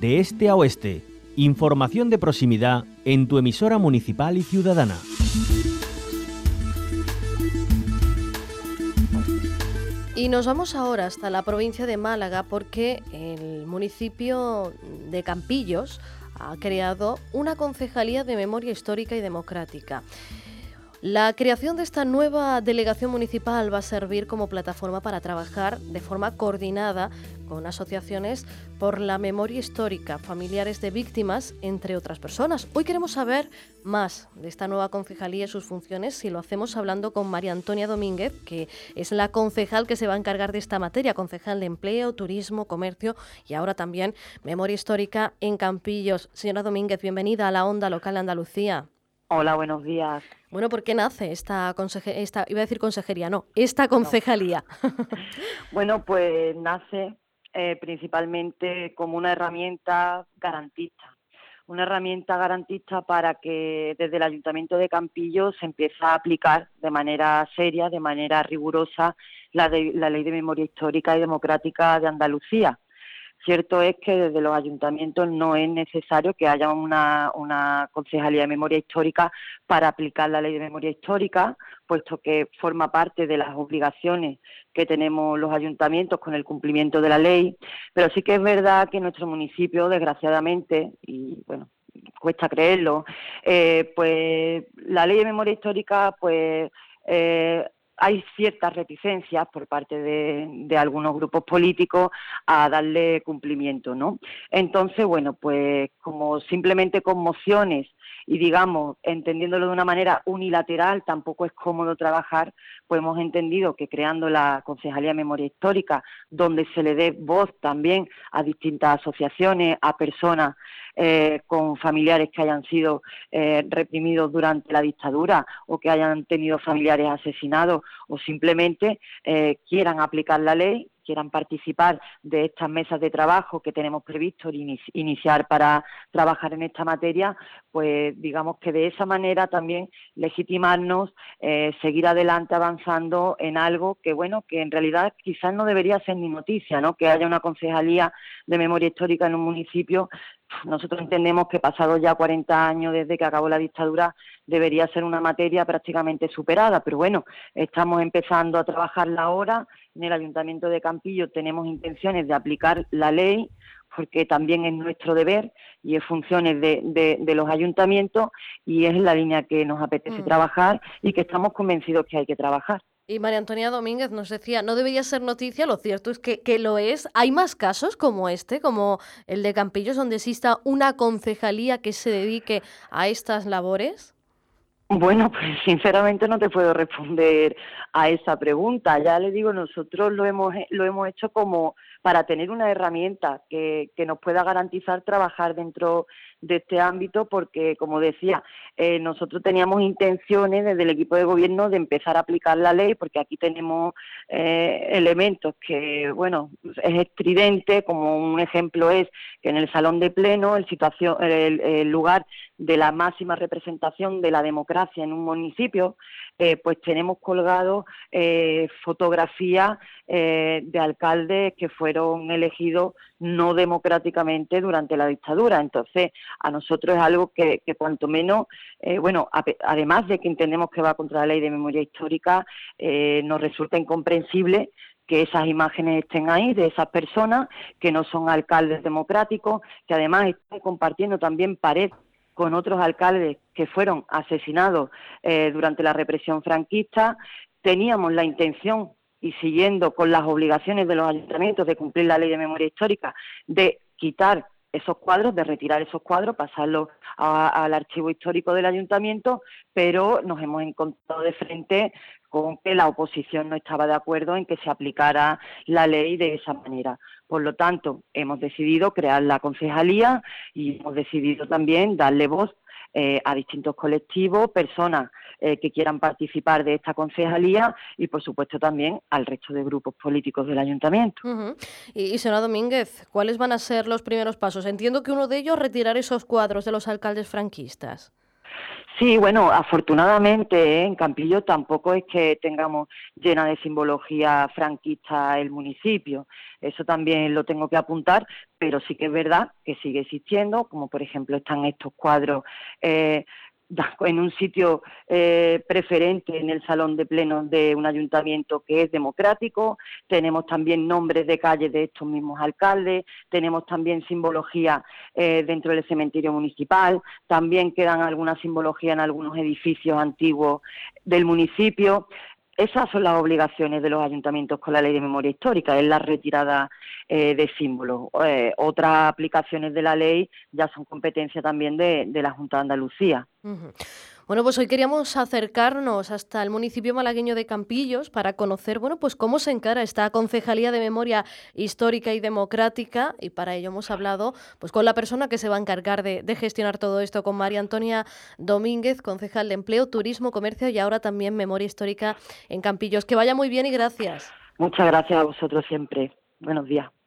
de este a oeste. Información de proximidad en tu emisora municipal y ciudadana. Y nos vamos ahora hasta la provincia de Málaga porque el municipio de Campillos ha creado una concejalía de memoria histórica y democrática. La creación de esta nueva delegación municipal va a servir como plataforma para trabajar de forma coordinada con asociaciones por la memoria histórica, familiares de víctimas, entre otras personas. Hoy queremos saber más de esta nueva concejalía y sus funciones y lo hacemos hablando con María Antonia Domínguez, que es la concejal que se va a encargar de esta materia, concejal de Empleo, Turismo, Comercio y ahora también Memoria Histórica en Campillos. Señora Domínguez, bienvenida a la Onda Local Andalucía. Hola, buenos días. Bueno, ¿por qué nace esta concejalía? Bueno, pues nace principalmente como una herramienta garantista para que desde el Ayuntamiento de Campillos se empiece a aplicar de manera seria, de manera rigurosa, la Ley de Memoria Histórica y Democrática de Andalucía. Cierto es que desde los ayuntamientos no es necesario que haya una concejalía de memoria histórica para aplicar la ley de memoria histórica, puesto que forma parte de las obligaciones que tenemos los ayuntamientos con el cumplimiento de la ley, pero sí que es verdad que en nuestro municipio, desgraciadamente, y bueno, cuesta creerlo, pues la ley de memoria histórica, pues hay ciertas reticencias por parte de algunos grupos políticos a darle cumplimiento, ¿no? Entonces, bueno, pues como simplemente con mociones y, digamos, entendiéndolo de una manera unilateral, tampoco es cómodo trabajar, pues hemos entendido que creando la Concejalía de Memoria Histórica, donde se le dé voz también a distintas asociaciones, a personas con familiares que hayan sido reprimidos durante la dictadura o que hayan tenido familiares asesinados o simplemente quieran aplicar la ley, quieran participar de estas mesas de trabajo que tenemos previsto iniciar para trabajar en esta materia, pues digamos que de esa manera también legitimarnos, seguir adelante avanzando en algo que, bueno, que en realidad quizás no debería ser ni noticia, ¿no? Que haya una concejalía de memoria histórica en un municipio. Nosotros entendemos que pasados ya 40 años desde que acabó la dictadura debería ser una materia prácticamente superada, pero bueno, estamos empezando a trabajarla ahora. En el Ayuntamiento de Campillos tenemos intenciones de aplicar la ley porque también es nuestro deber y es funciones de los ayuntamientos y es la línea que nos apetece trabajar y que estamos convencidos que hay que trabajar. Y María Antonia Domínguez nos decía, no debería ser noticia, lo cierto es que lo es. ¿Hay más casos como este, como el de Campillos, donde exista una concejalía que se dedique a estas labores? Bueno, pues sinceramente no te puedo responder a esa pregunta. Ya le digo, nosotros lo hemos hecho como para tener una herramienta que nos pueda garantizar trabajar dentro de este ámbito, porque, como decía, nosotros teníamos intenciones desde el equipo de gobierno de empezar a aplicar la ley, porque aquí tenemos elementos que, bueno, es estridente, como un ejemplo es que en el Salón de Pleno, el lugar de la máxima representación de la democracia en un municipio, pues tenemos colgado fotografías de alcaldes que fueron elegidos no democráticamente durante la dictadura. Entonces, a nosotros es algo que cuanto menos, además de que entendemos que va contra la ley de memoria histórica, nos resulta incomprensible que esas imágenes estén ahí, de esas personas que no son alcaldes democráticos, que además están compartiendo también pared con otros alcaldes que fueron asesinados durante la represión franquista. Teníamos la intención, y siguiendo con las obligaciones de los ayuntamientos de cumplir la ley de memoria histórica, de quitar esos cuadros, de retirar esos cuadros, pasarlos al archivo histórico del ayuntamiento, pero nos hemos encontrado de frente con que la oposición no estaba de acuerdo en que se aplicara la ley de esa manera. Por lo tanto, hemos decidido crear la concejalía y hemos decidido también darle voz a distintos colectivos, personas que quieran participar de esta concejalía y, por supuesto, también al resto de grupos políticos del ayuntamiento. Uh-huh. Y señora Domínguez, ¿cuáles van a ser los primeros pasos? Entiendo que uno de ellos es retirar esos cuadros de los alcaldes franquistas. Sí, bueno, afortunadamente en Campillo tampoco es que tengamos llena de simbología franquista el municipio. Eso también lo tengo que apuntar, pero sí que es verdad que sigue existiendo, como por ejemplo están estos cuadros eh, en un sitio preferente en el salón de plenos de un ayuntamiento que es democrático. Tenemos también nombres de calles de estos mismos alcaldes, tenemos también simbología dentro del cementerio municipal, también quedan alguna simbología en algunos edificios antiguos del municipio. Esas son las obligaciones de los ayuntamientos con la Ley de Memoria Histórica, es la retirada de símbolos. Otras aplicaciones de la ley ya son competencia también de la Junta de Andalucía. Ujú. Bueno, pues hoy queríamos acercarnos hasta el municipio malagueño de Campillos para conocer, bueno, pues cómo se encara esta Concejalía de Memoria Histórica y Democrática, y para ello hemos hablado pues con la persona que se va a encargar de gestionar todo esto, con María Antonia Domínguez, concejal de Empleo, Turismo, Comercio y ahora también Memoria Histórica en Campillos. Que vaya muy bien y gracias. Muchas gracias a vosotros siempre. Buenos días.